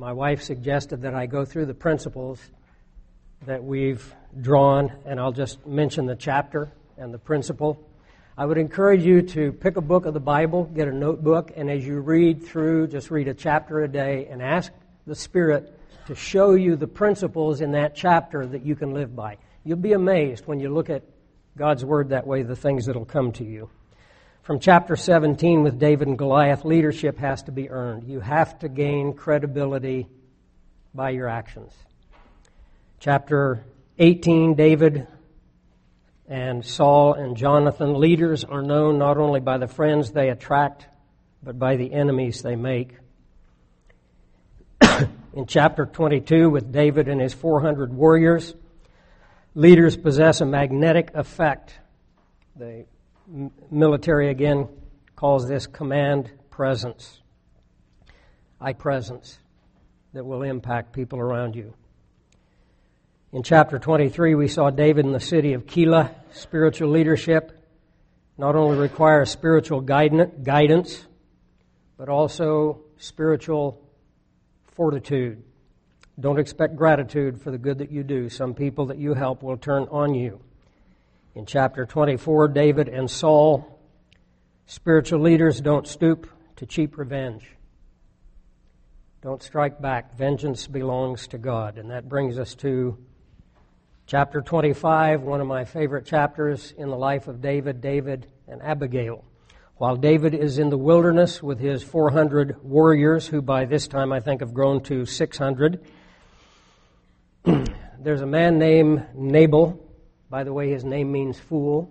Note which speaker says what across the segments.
Speaker 1: my wife suggested that I go through the principles that we've drawn, and I'll just mention the chapter and the principle. I would encourage you to pick a book of the Bible, get a notebook, and as you read through, just read a chapter a day and ask the Spirit to show you the principles in that chapter that you can live by. You'll be amazed when you look at God's Word that way, the things that will come to you. From chapter 17 with David and Goliath, leadership has to be earned. You have to gain credibility by your actions. Chapter 18, David and Saul and Jonathan. Leaders are known not only by the friends they attract, but by the enemies they make. In chapter 22, with David and his 400 warriors, leaders possess a magnetic effect. The military, again, calls this command presence. Presence that will impact people around you. In chapter 23, we saw David in the city of Keilah. Spiritual leadership not only requires spiritual guidance, but also spiritual fortitude. Don't expect gratitude for the good that you do. Some people that you help will turn on you. In chapter 24, David and Saul, spiritual leaders don't stoop to cheap revenge. Don't strike back. Vengeance belongs to God. And that brings us to chapter 25, one of my favorite chapters in the life of David and Abigail. While David is in the wilderness with his 400 warriors, who by this time I think have grown to 600, there's a man named Nabal. By the way, his name means fool.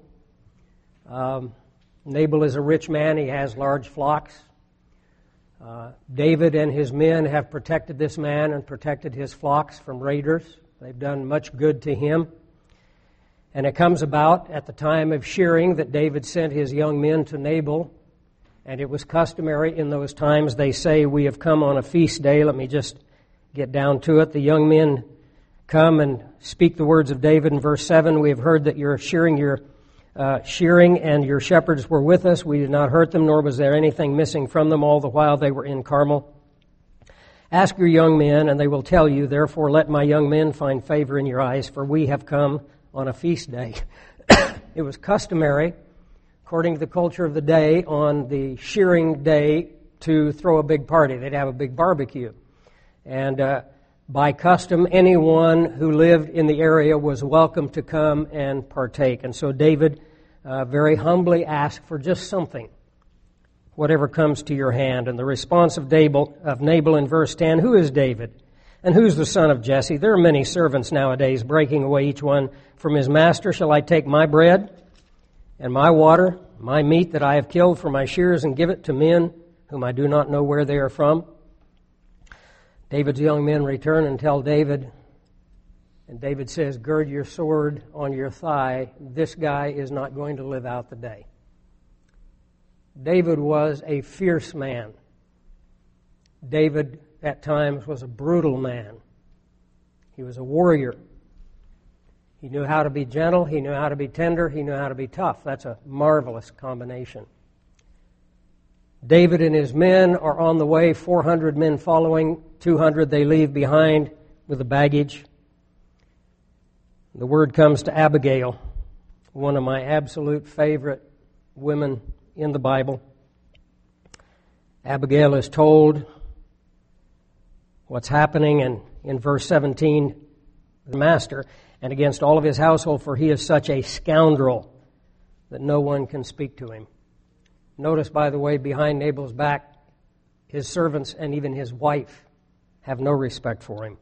Speaker 1: Nabal is a rich man. He has large flocks. David and his men have protected this man and protected his flocks from raiders. They've done much good to him. And it comes about at the time of shearing that David sent his young men to Nabal. And it was customary in those times. They say, we have come on a feast day. Let me just get down to it. The young men come and speak the words of David in verse 7. We have heard that you're shearing and your shepherds were with us. We did not hurt them, nor was there anything missing from them all the while they were in Carmel. Ask your young men, and they will tell you, therefore let my young men find favor in your eyes, for we have come on a feast day. It was customary, according to the culture of the day, on the shearing day to throw a big party. They'd have a big barbecue. And by custom, anyone who lived in the area was welcome to come and partake. And so David very humbly asked for just something, whatever comes to your hand. And the response of Nabal in verse 10, who is David? And who's the son of Jesse? There are many servants nowadays, breaking away each one from his master. Shall I take my bread and my water, my meat that I have killed for my shears, and give it to men whom I do not know where they are from? David's young men return and tell David, and David says, gird your sword on your thigh. This guy is not going to live out the day. David was a fierce man. David, at times, was a brutal man. He was a warrior. He knew how to be gentle. He knew how to be tender. He knew how to be tough. That's a marvelous combination. David and his men are on the way, 400 men following, 200 they leave behind with the baggage. The word comes to Abigail, one of my absolute favorite women in the Bible. Abigail is told what's happening, and in verse 17, the master, and against all of his household, for he is such a scoundrel that no one can speak to him. Notice, by the way, behind Nabal's back, his servants and even his wife have no respect for him.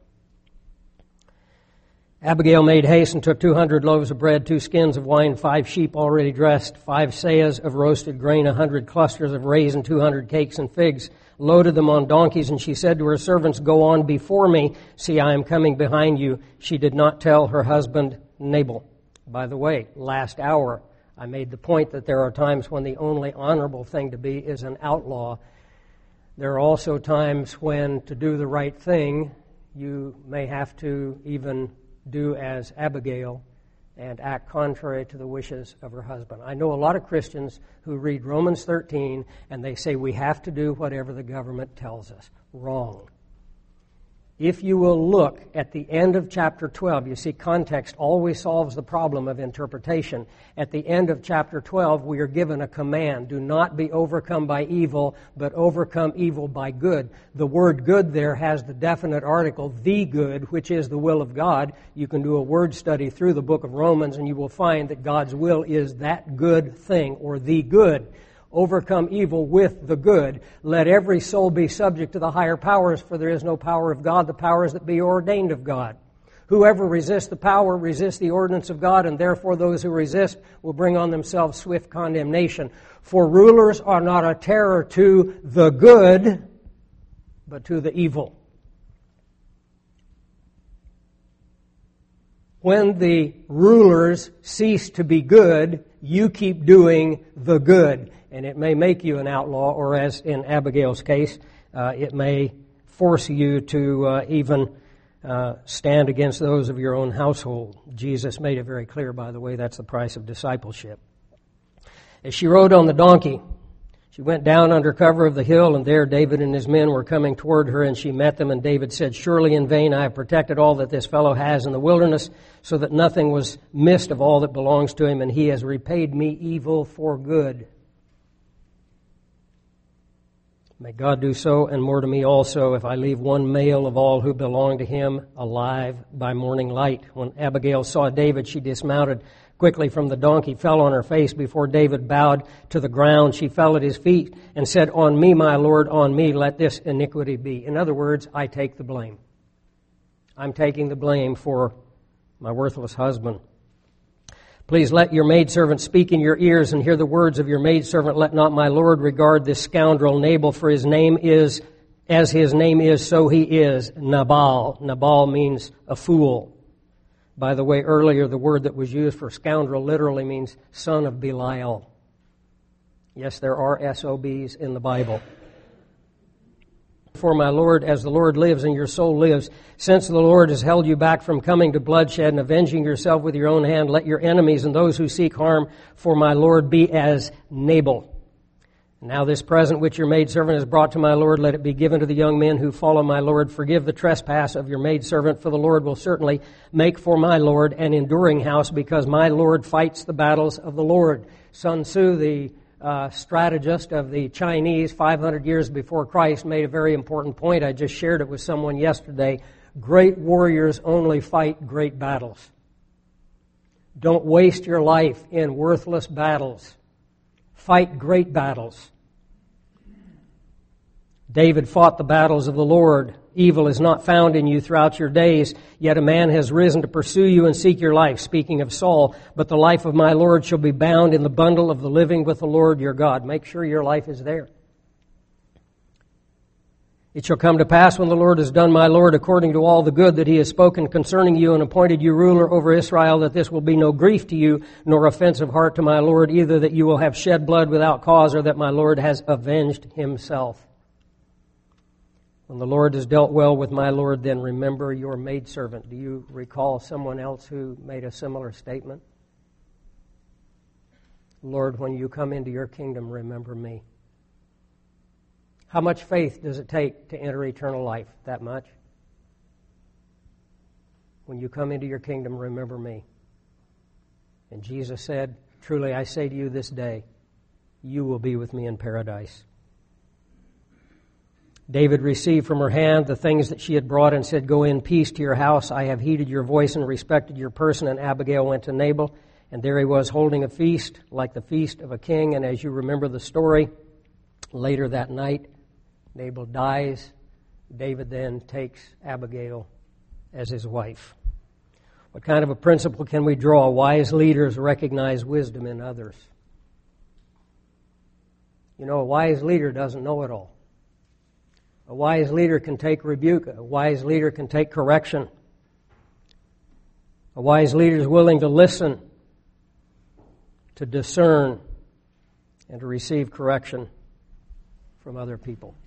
Speaker 1: Abigail made haste and took 200 loaves of bread, 2 skins of wine, 5 sheep already dressed, 5 seahs of roasted grain, 100 clusters of raisin, 200 cakes and figs, loaded them on donkeys, and she said to her servants, go on before me, see, I am coming behind you. She did not tell her husband Nabal. By the way, last hour, I made the point that there are times when the only honorable thing to be is an outlaw. There are also times when, to do the right thing, you may have to even do as Abigail and act contrary to the wishes of her husband. I know a lot of Christians who read Romans 13 and they say we have to do whatever the government tells us. Wrong. If you will look at the end of chapter 12, you see context always solves the problem of interpretation. At the end of chapter 12, we are given a command. Do not be overcome by evil, but overcome evil by good. The word good there has the definite article, the good, which is the will of God. You can do a word study through the book of Romans, and you will find that God's will is that good thing, or the good. Overcome evil with the good. Let every soul be subject to the higher powers, for there is no power of God, the powers that be ordained of God. Whoever resists the power resists the ordinance of God, and therefore those who resist will bring on themselves swift condemnation. For rulers are not a terror to the good, but to the evil. When the rulers cease to be good, you keep doing the good. And it may make you an outlaw, or as in Abigail's case, it may force you to even stand against those of your own household. Jesus made it very clear, by the way, that's the price of discipleship. As she rode on the donkey, she went down under cover of the hill, and there David and his men were coming toward her, and she met them, and David said, "Surely in vain I have protected all that this fellow has in the wilderness, so that nothing was missed of all that belongs to him, and he has repaid me evil for good. May God do so and more to me also, if I leave one male of all who belong to him alive by morning light." When Abigail saw David, she dismounted quickly from the donkey, fell on her face before David, bowed to the ground. She fell at his feet and said, "On me, my Lord, on me, let this iniquity be." In other words, I take the blame. I'm taking the blame for my worthless husband. "Please let your maidservant speak in your ears and hear the words of your maidservant. Let not my Lord regard this scoundrel Nabal, for his name is, as his name is, so he is, Nabal." Nabal means a fool. By the way, earlier the word that was used for scoundrel literally means son of Belial. Yes, there are SOBs in the Bible. "For my Lord, as the Lord lives and your soul lives, since the Lord has held you back from coming to bloodshed and avenging yourself with your own hand, let your enemies and those who seek harm for my Lord be as Nabal. Now this present which your maidservant has brought to my Lord, let it be given to the young men who follow my Lord. Forgive the trespass of your maidservant, for the Lord will certainly make for my Lord an enduring house, because my Lord fights the battles of the Lord." Sun Tzu, the strategist of the Chinese 500 years before Christ, made a very important point. I just shared it with someone yesterday. Great warriors only fight great battles. Don't waste your life in worthless battles. Fight great battles. David fought the battles of the Lord. "Evil is not found in you throughout your days, yet a man has risen to pursue you and seek your life," speaking of Saul. "But the life of my Lord shall be bound in the bundle of the living with the Lord your God." Make sure your life is there. "It shall come to pass when the Lord has done my Lord according to all the good that he has spoken concerning you and appointed you ruler over Israel, that this will be no grief to you, nor offensive heart to my Lord, either that you will have shed blood without cause, or that my Lord has avenged himself. When the Lord has dealt well with my Lord, then remember your maidservant." Do you recall someone else who made a similar statement? "Lord, when you come into your kingdom, remember me." How much faith does it take to enter eternal life? That much? "When you come into your kingdom, remember me." And Jesus said, "Truly I say to you this day, you will be with me in paradise." David received from her hand the things that she had brought and said, "Go in peace to your house. I have heeded your voice and respected your person." And Abigail went to Nabal, and there he was holding a feast like the feast of a king. And as you remember the story, later that night, Nabal dies. David then takes Abigail as his wife. What kind of a principle can we draw? Wise leaders recognize wisdom in others. You know, a wise leader doesn't know it all. A wise leader can take rebuke. A wise leader can take correction. A wise leader is willing to listen, to discern, and to receive correction from other people.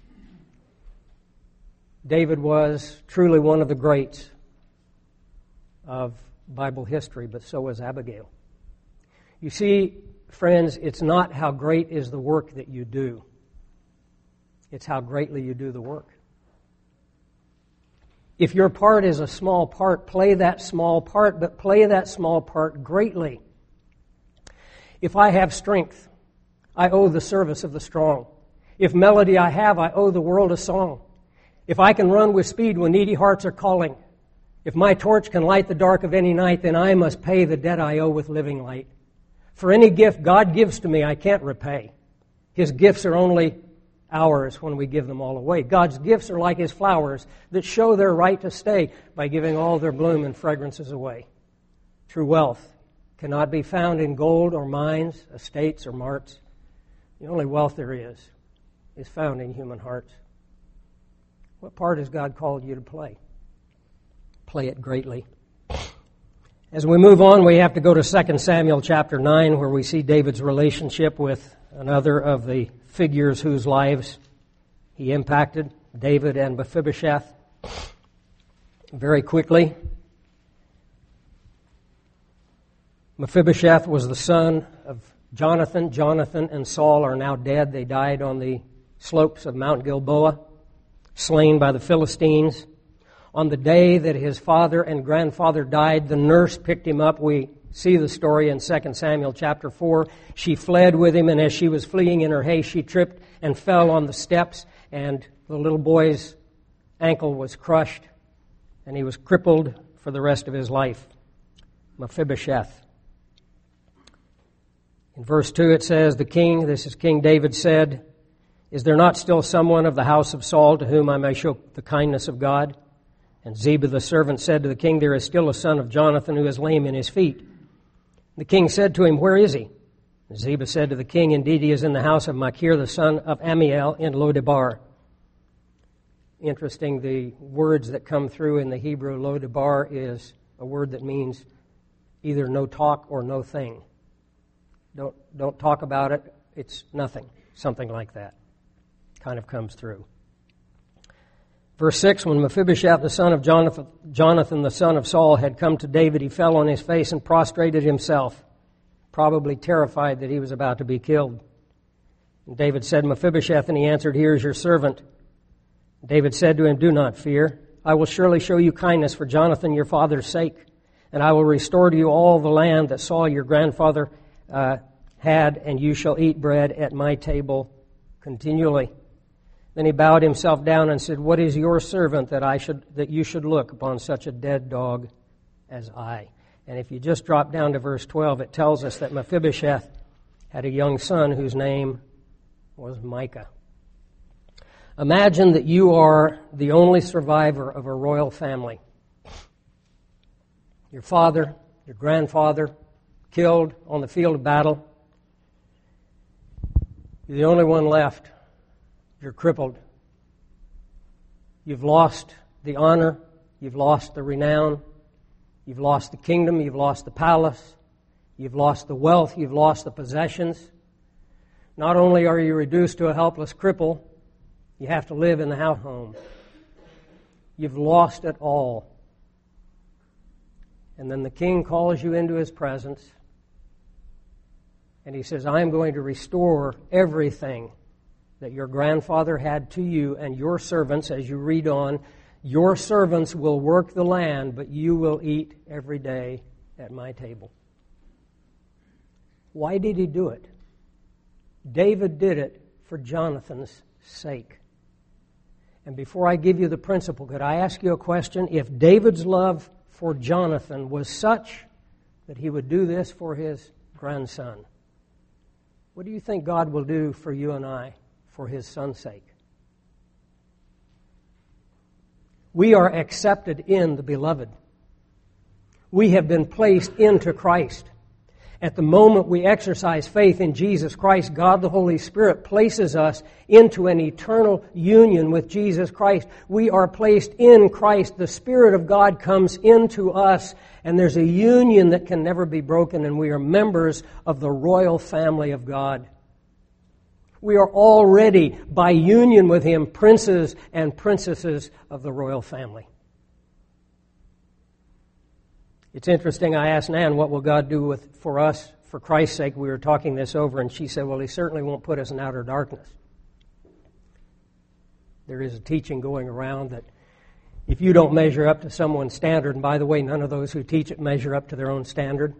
Speaker 1: David was truly one of the greats of Bible history, but so was Abigail. You see, friends, it's not how great is the work that you do. It's how greatly you do the work. If your part is a small part, play that small part, but play that small part greatly. If I have strength, I owe the service of the strong. If melody I have, I owe the world a song. If I can run with speed when needy hearts are calling, if my torch can light the dark of any night, then I must pay the debt I owe with living light. For any gift God gives to me, I can't repay. His gifts are only ours when we give them all away. God's gifts are like His flowers that show their right to stay by giving all their bloom and fragrances away. True wealth cannot be found in gold or mines, estates or marts. The only wealth there is found in human hearts. What part has God called you to play? Play it greatly. As we move on, we have to go to 2 Samuel chapter 9, where we see David's relationship with another of the figures whose lives he impacted, David and Mephibosheth. Very quickly, Mephibosheth was the son of Jonathan. Jonathan and Saul are now dead. They died on the slopes of Mount Gilboa, slain by the Philistines. On the day that his father and grandfather died, the nurse picked him up. We see the story in 2 Samuel chapter 4. She fled with him, and as she was fleeing in her haste, she tripped and fell on the steps, and the little boy's ankle was crushed, and he was crippled for the rest of his life. Mephibosheth. In verse 2 it says, the king, this is King David, said, "Is there not still someone of the house of Saul to whom I may show the kindness of God?" And Ziba the servant said to the king, "There is still a son of Jonathan who is lame in his feet." The king said to him, "Where is he?" And Ziba said to the king, "Indeed, he is in the house of Machir, the son of Ammiel, in Lodebar." Interesting, the words that come through in the Hebrew, Lodebar, is a word that means either no talk or no thing. Don't talk about it, it's nothing. Something like that kind of comes through. Verse 6, when Mephibosheth, the son of Jonathan, the son of Saul, had come to David, he fell on his face and prostrated himself, probably terrified that he was about to be killed. And David said, "Mephibosheth," and he answered, "Here is your servant." David said to him, "Do not fear. I will surely show you kindness for Jonathan your father's sake, and I will restore to you all the land that Saul your grandfather had, and you shall eat bread at my table continually." Then he bowed himself down and said, "What is your servant that you should look upon such a dead dog as I?" And if you just drop down to verse 12, it tells us that Mephibosheth had a young son whose name was Micah. Imagine that you are the only survivor of a royal family. Your father, your grandfather, killed on the field of battle. You're the only one left. You're crippled. You've lost the honor. You've lost the renown. You've lost the kingdom. You've lost the palace. You've lost the wealth. You've lost the possessions. Not only are you reduced to a helpless cripple, you have to live in the house home. You've lost it all. And then the king calls you into his presence, and he says, "I am going to restore everything that your grandfather had to you and your servants." As you read on, your servants will work the land, but you will eat every day at my table. Why did he do it? David did it for Jonathan's sake. And before I give you the principle, could I ask you a question? If David's love for Jonathan was such that he would do this for his grandson, what do you think God will do for you and I for his son's sake? We are accepted in the beloved. We have been placed into Christ. At the moment we exercise faith in Jesus Christ, God the Holy Spirit places us into an eternal union with Jesus Christ. We are placed in Christ. The Spirit of God comes into us, and there's a union that can never be broken, and we are members of the royal family of God. We are already, by union with Him, princes and princesses of the royal family. It's interesting, I asked Nan, what will God do for us for Christ's sake? We were talking this over, and she said, well, He certainly won't put us in outer darkness. There is a teaching going around that If you don't measure up to someone's standard, and by the way, none of those who teach it measure up to their own standard,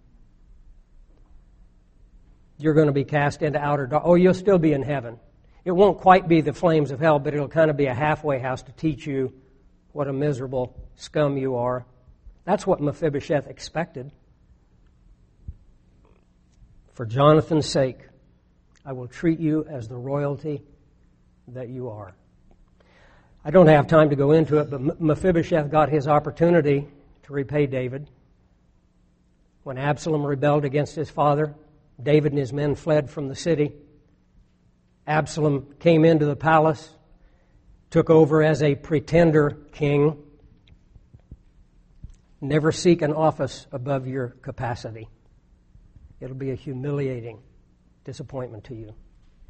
Speaker 1: you're going to be cast into outer darkness. Oh, you'll still be in heaven. It won't quite be the flames of hell, but it'll kind of be a halfway house to teach you what a miserable scum you are. That's what Mephibosheth expected. For Jonathan's sake, I will treat you as the royalty that you are. I don't have time to go into it, but Mephibosheth got his opportunity to repay David. When Absalom rebelled against his father, David and his men fled from the city. Absalom came into the palace, took over as a pretender king. Never seek an office above your capacity. It'll be a humiliating disappointment to you.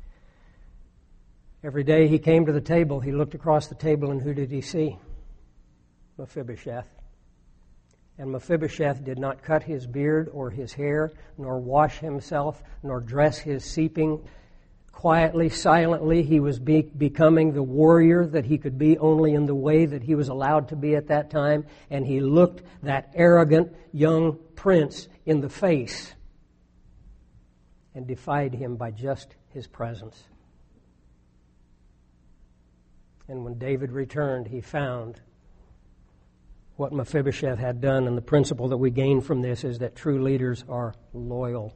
Speaker 1: Every day he came to the table, he looked across the table, and who did he see? Mephibosheth. And Mephibosheth did not cut his beard or his hair, nor wash himself, nor dress his seeping. Quietly, silently, he was becoming the warrior that he could be only in the way that he was allowed to be at that time. And he looked that arrogant young prince in the face and defied him by just his presence. And when David returned, he found what Mephibosheth had done. And the principle that we gain from this is that true leaders are loyal.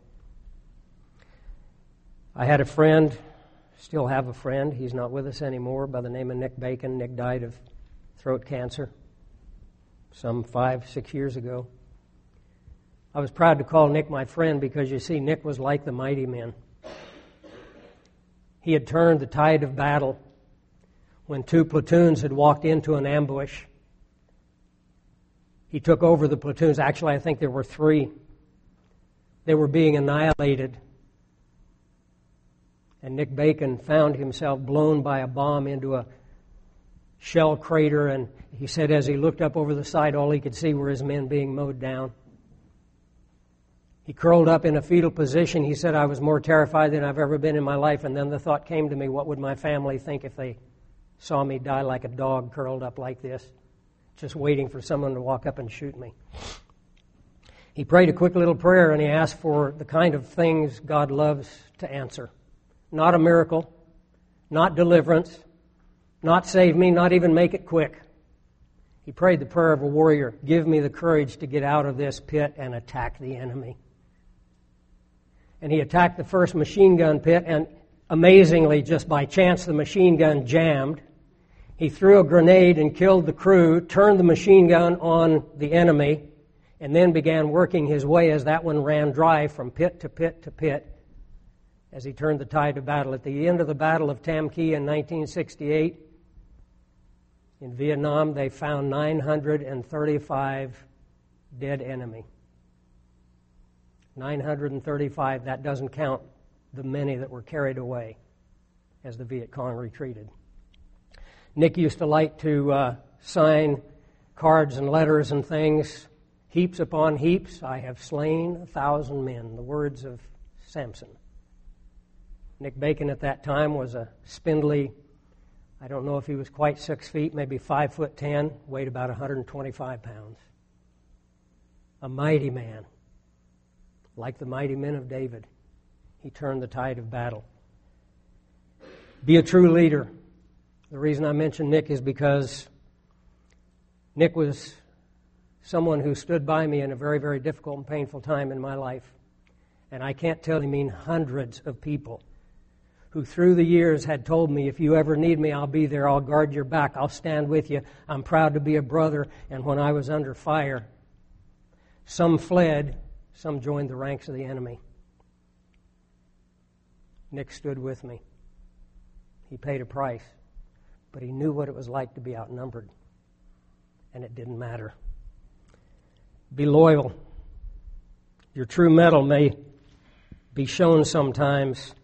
Speaker 1: I had a friend, still have a friend, he's not with us anymore, by the name of Nick Bacon. Nick died of throat cancer some 5-6 years ago. I was proud to call Nick my friend because, you see, Nick was like the mighty men. He had turned the tide of battle when 2 platoons had walked into an ambush. He took over the platoons. Actually, I think there were 3. They were being annihilated. And Nick Bacon found himself blown by a bomb into a shell crater. And he said as he looked up over the side, all he could see were his men being mowed down. He curled up in a fetal position. He said, I was more terrified than I've ever been in my life. And then the thought came to me, what would my family think if they saw me die like a dog curled up like this, just waiting for someone to walk up and shoot me? He prayed a quick little prayer, and he asked for the kind of things God loves to answer. Not a miracle, not deliverance, not save me, not even make it quick. He prayed the prayer of a warrior. Give me the courage to get out of this pit and attack the enemy. And he attacked the first machine gun pit, and amazingly, just by chance, the machine gun jammed. He threw a grenade and killed the crew, turned the machine gun on the enemy, and then began working his way as that one ran dry from pit to pit to pit as he turned the tide of battle. At the end of the Battle of Tam Kỳ in 1968, in Vietnam, they found 935 dead enemy. 935, that doesn't count the many that were carried away as the Viet Cong retreated. Nick used to like to sign cards and letters and things, heaps upon heaps. I have slain 1,000 men, the words of Samson. Nick Bacon at that time was a spindly, I don't know if he was quite 6 feet, maybe 5'10", weighed about 125 pounds. A mighty man. Like the mighty men of David, he turned the tide of battle. Be a true leader. The reason I mention Nick is because Nick was someone who stood by me in a very, very difficult and painful time in my life. And I can't tell you, I mean hundreds of people who through the years had told me, if you ever need me, I'll be there, I'll guard your back, I'll stand with you, I'm proud to be a brother. And when I was under fire, some fled, some joined the ranks of the enemy. Nick stood with me. He paid a price, but he knew what it was like to be outnumbered, and it didn't matter. Be loyal. Your true mettle may be shown sometimes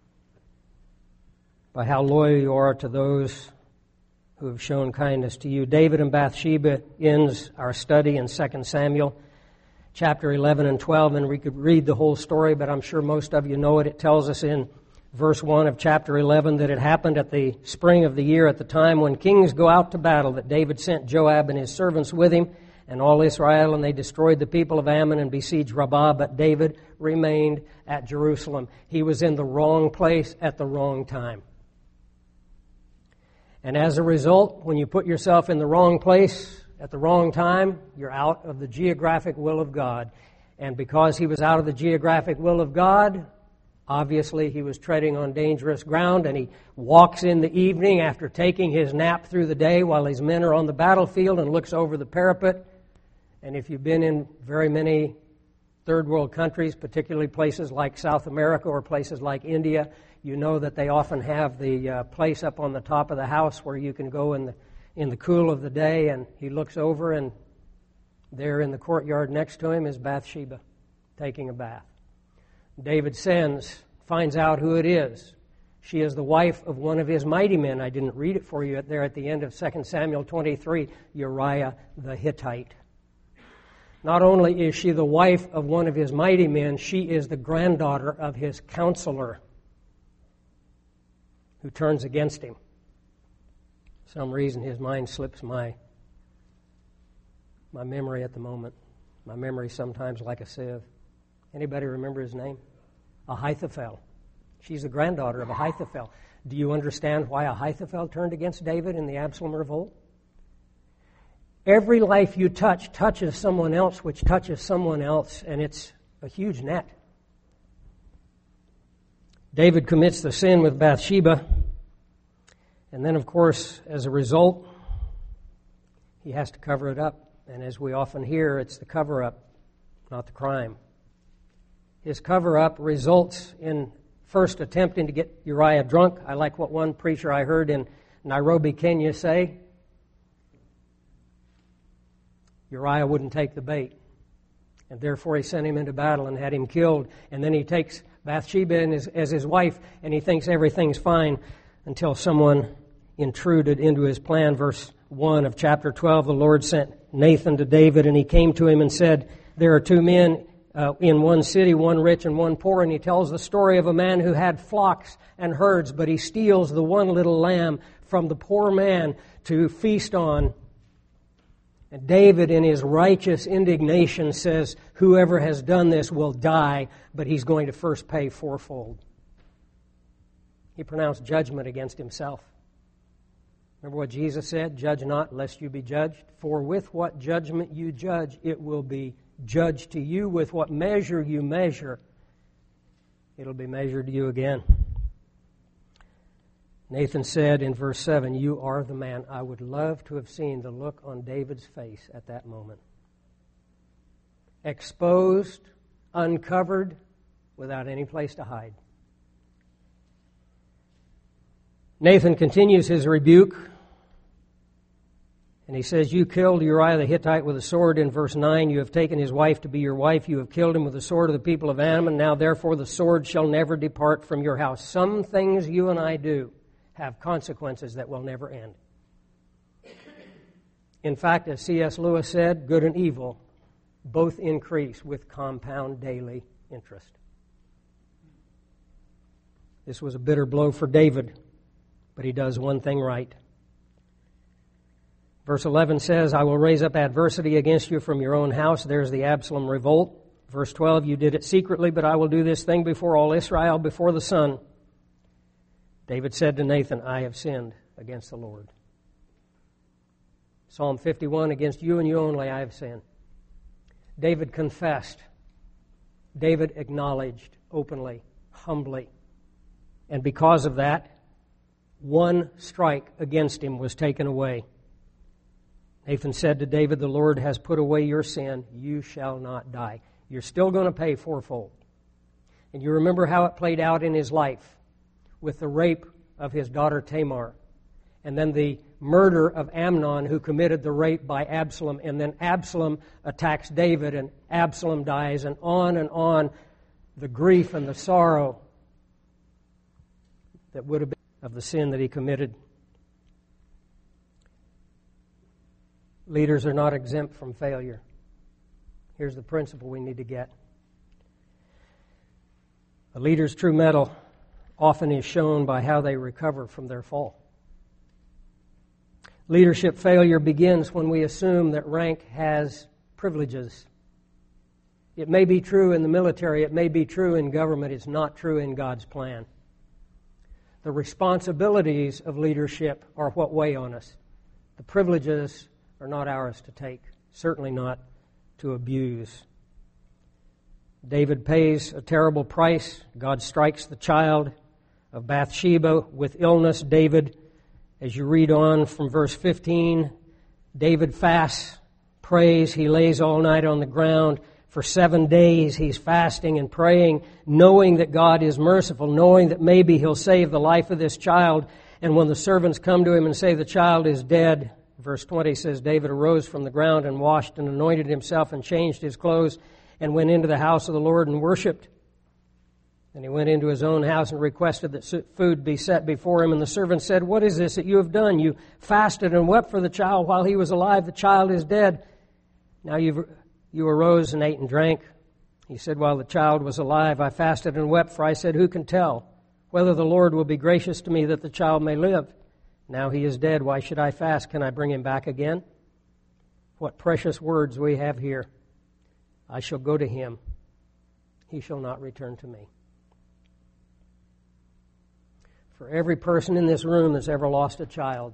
Speaker 1: by how loyal you are to those who have shown kindness to you. David and Bathsheba ends our study in 2 Samuel chapter 11 and 12, and we could read the whole story, but I'm sure most of you know it. It tells us in verse 1 of chapter 11, that it happened at the spring of the year, at the time when kings go out to battle, that David sent Joab and his servants with him and all Israel, and they destroyed the people of Ammon and besieged Rabbah, but David remained at Jerusalem. He was in the wrong place at the wrong time. And as a result, when you put yourself in the wrong place at the wrong time, you're out of the geographic will of God. And because he was out of the geographic will of God, obviously he was treading on dangerous ground, and he walks in the evening after taking his nap through the day while his men are on the battlefield and looks over the parapet. And if you've been in very many third world countries, particularly places like South America or places like India, you know that they often have the place up on the top of the house where you can go in the cool of the day, and he looks over, and there in the courtyard next to him is Bathsheba taking a bath. David finds out who it is. She is the wife of one of his mighty men. I didn't read it for you there at the end of 2 Samuel 23, Uriah the Hittite. Not only is she the wife of one of his mighty men, she is the granddaughter of his counselor who turns against him. For some reason his mind slips my memory at the moment. My memory sometimes like a sieve. Anybody remember his name? Ahithophel. She's the granddaughter of Ahithophel. Do you understand why Ahithophel turned against David in the Absalom revolt? Every life you touch touches someone else, which touches someone else, and it's a huge net. David commits the sin with Bathsheba, and then, of course, as a result, he has to cover it up. And as we often hear, it's the cover-up, not the crime. His cover-up results in first attempting to get Uriah drunk. I like what one preacher I heard in Nairobi, Kenya say. Uriah wouldn't take the bait, and therefore he sent him into battle and had him killed. And then he takes Bathsheba as his wife, and he thinks everything's fine until someone intruded into his plan. Verse 1 of chapter 12, the Lord sent Nathan to David, and he came to him and said, there are two men in one city, one rich and one poor, and he tells the story of a man who had flocks and herds, but he steals the one little lamb from the poor man to feast on. And David, in his righteous indignation, says, whoever has done this will die, but he's going to first pay fourfold. He pronounced judgment against himself. Remember what Jesus said? Judge not, lest you be judged. For with what judgment you judge, it will be judged to you. With what measure you measure, it'll be measured to you again. Nathan said in verse 7, you are the man. I would love to have seen the look on David's face at that moment. Exposed, uncovered, without any place to hide. Nathan continues his rebuke, and he says, you killed Uriah the Hittite with a sword. In verse 9, you have taken his wife to be your wife. You have killed him with the sword of the people of Ammon. Now, therefore, the sword shall never depart from your house. Some things you and I do have consequences that will never end. In fact, as C.S. Lewis said, good and evil both increase with compound daily interest. This was a bitter blow for David, but he does one thing right. Verse 11 says, I will raise up adversity against you from your own house. There's the Absalom revolt. Verse 12, you did it secretly, but I will do this thing before all Israel, before the sun. David said to Nathan, I have sinned against the Lord. Psalm 51, against you and you only I have sinned. David confessed. David acknowledged openly, humbly. And because of that, one strike against him was taken away. Nathan said to David, the Lord has put away your sin. You shall not die. You're still going to pay fourfold. And you remember how it played out in his life with the rape of his daughter Tamar, and then the murder of Amnon, who committed the rape by Absalom, and then Absalom attacks David, and Absalom dies, and on the grief and the sorrow that would have been of the sin that he committed. Leaders are not exempt from failure. Here's the principle we need to get. A leader's true mettle often is shown by how they recover from their fall. Leadership failure begins when we assume that rank has privileges. It may be true in the military, it may be true in government, it's not true in God's plan. The responsibilities of leadership are what weigh on us. The privileges are not ours to take, certainly not to abuse. David pays a terrible price. God strikes the child of Bathsheba with illness. David, as you read on from verse 15, David fasts, prays, he lays all night on the ground. For 7 days he's fasting and praying, knowing that God is merciful, knowing that maybe he'll save the life of this child. And when the servants come to him and say the child is dead, verse 20 says, David arose from the ground and washed and anointed himself and changed his clothes and went into the house of the Lord and worshipped. And he went into his own house and requested that food be set before him. And the servant said, What is this that you have done? You fasted and wept for the child while he was alive. The child is dead. Now you arose and ate and drank. He said, While the child was alive, I fasted and wept, for I said, Who can tell whether the Lord will be gracious to me that the child may live? Now he is dead. Why should I fast? Can I bring him back again? What precious words we have here. I shall go to him. He shall not return to me. For every person in this room that's ever lost a child,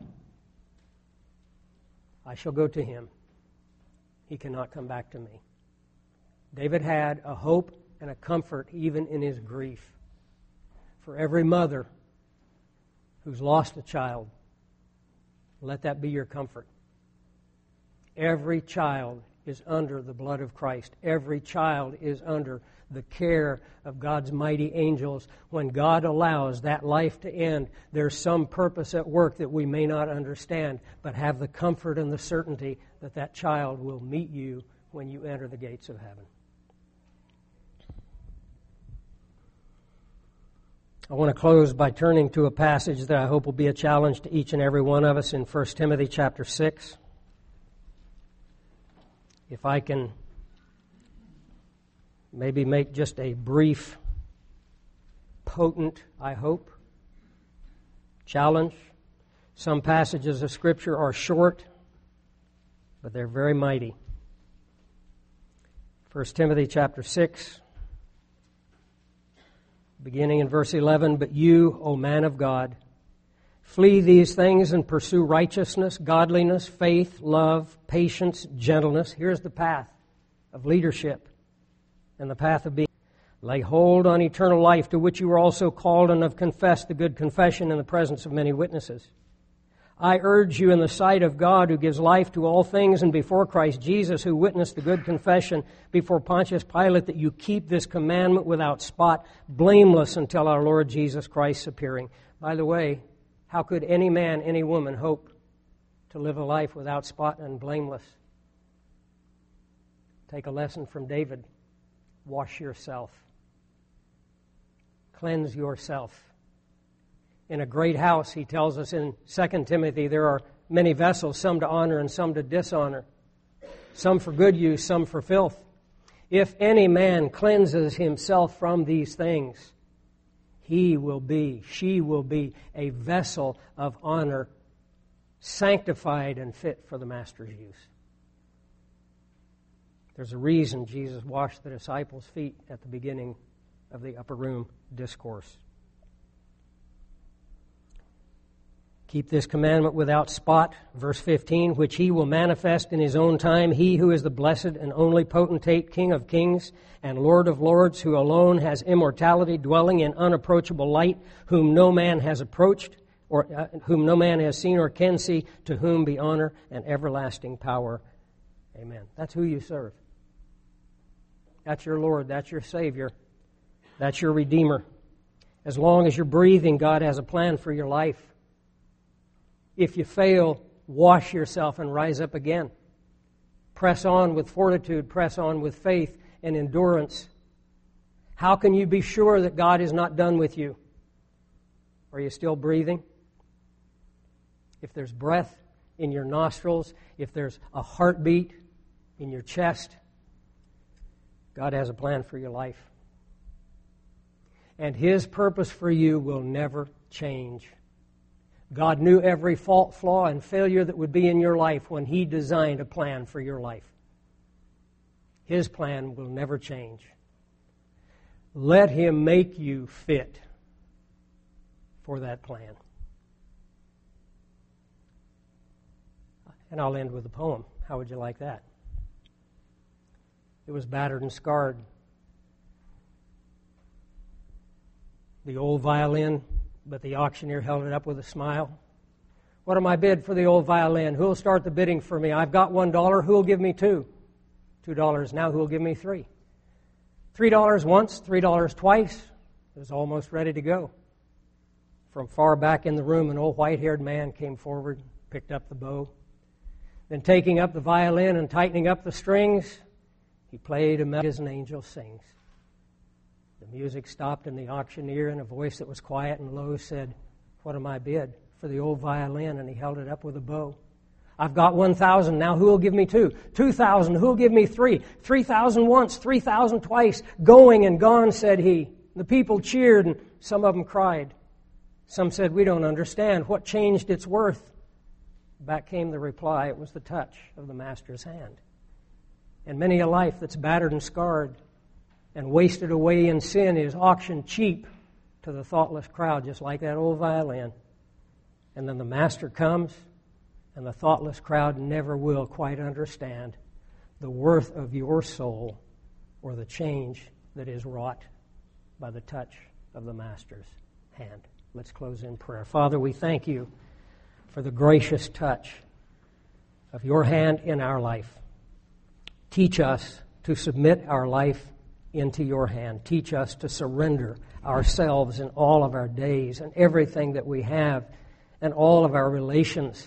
Speaker 1: I shall go to him. He cannot come back to me. David had a hope and a comfort even in his grief. For every mother who's lost a child, let that be your comfort. Every child is under the blood of Christ. Every child is under the care of God's mighty angels. When God allows that life to end, there's some purpose at work that we may not understand, but have the comfort and the certainty that that child will meet you when you enter the gates of heaven. I want to close by turning to a passage that I hope will be a challenge to each and every one of us in 1 Timothy chapter 6. If I can maybe make just a brief, potent, I hope, challenge. Some passages of Scripture are short, but they're very mighty. 1 Timothy chapter 6, beginning in verse 11, But you, O man of God, flee these things and pursue righteousness, godliness, faith, love, patience, gentleness. Here's the path of leadership and the path of being. Lay hold on eternal life, to which you were also called and have confessed the good confession in the presence of many witnesses. I urge you in the sight of God, who gives life to all things, and before Christ Jesus, who witnessed the good confession before Pontius Pilate, that you keep this commandment without spot, blameless until our Lord Jesus Christ's appearing. By the way, how could any man, any woman hope to live a life without spot and blameless? Take a lesson from David. Wash yourself. Cleanse yourself. In a great house, he tells us in 2 Timothy, there are many vessels, some to honor and some to dishonor, some for good use, some for filth. If any man cleanses himself from these things, she will be a vessel of honor, sanctified and fit for the Master's use. There's a reason Jesus washed the disciples' feet at the beginning of the upper room discourse. Keep this commandment without spot, verse 15, which he will manifest in his own time, he who is the blessed and only potentate, King of kings and Lord of lords, who alone has immortality, dwelling in unapproachable light, whom no man has approached, or whom no man has seen or can see, to whom be honor and everlasting power. Amen. That's who you serve. That's your Lord. That's your Savior. That's your Redeemer. As long as you're breathing, God has a plan for your life. If you fail, wash yourself and rise up again. Press on with fortitude, press on with faith and endurance. How can you be sure that God is not done with you? Are you still breathing? If there's breath in your nostrils, if there's a heartbeat in your chest, God has a plan for your life. And His purpose for you will never change. God knew every fault, flaw, and failure that would be in your life when He designed a plan for your life. His plan will never change. Let Him make you fit for that plan. And I'll end with a poem. How would you like that? It was battered and scarred. The old violin, but the auctioneer held it up with a smile. What am I bid for the old violin? Who'll start the bidding for me? I've got $1. Who'll give me $2? $2 now. Who'll give me $3? $3 once, $3 twice. It was almost ready to go. From far back in the room, an old white-haired man came forward, picked up the bow. Then taking up the violin and tightening up the strings, he played a melody as an angel sings. The music stopped, and the auctioneer, in a voice that was quiet and low, said, "What am I bid for the old violin?" And he held it up with a bow. "I've got 1,000. Now who will give me 2? 2,000. Who will give me 3? 3,000 once, 3,000 twice. Going and gone," said he. The people cheered, and some of them cried. Some said, "We don't understand. What changed its worth?" Back came the reply, "It was the touch of the Master's hand." And many a life that's battered and scarred and wasted away in sin is auctioned cheap to the thoughtless crowd, just like that old violin. And then the Master comes, and the thoughtless crowd never will quite understand the worth of your soul or the change that is wrought by the touch of the Master's hand. Let's close in prayer. Father, we thank you for the gracious touch of your hand in our life. Teach us to submit our life into your hand. Teach us to surrender ourselves in all of our days and everything that we have and all of our relations.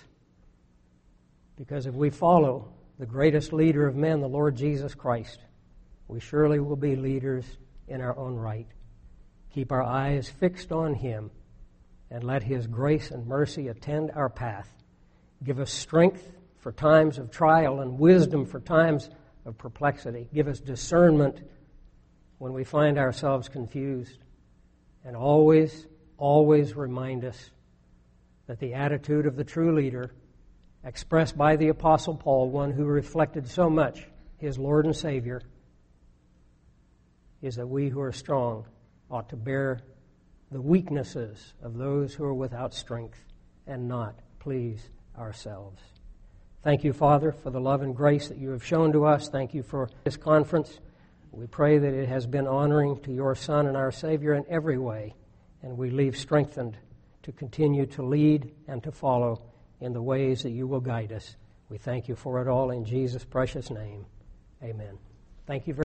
Speaker 1: Because if we follow the greatest leader of men, the Lord Jesus Christ, we surely will be leaders in our own right. Keep our eyes fixed on Him, and let His grace and mercy attend our path. Give us strength for times of trial and wisdom for times of perplexity. Give us discernment when we find ourselves confused. And always, always remind us that the attitude of the true leader, expressed by the Apostle Paul, one who reflected so much his Lord and Savior, is that we who are strong ought to bear the weaknesses of those who are without strength and not please ourselves. Thank you, Father, for the love and grace that you have shown to us. Thank you for this conference. We pray that it has been honoring to your Son and our Savior in every way, and we leave strengthened to continue to lead and to follow in the ways that you will guide us. We thank you for it all in Jesus' precious name. Amen. Thank you very much.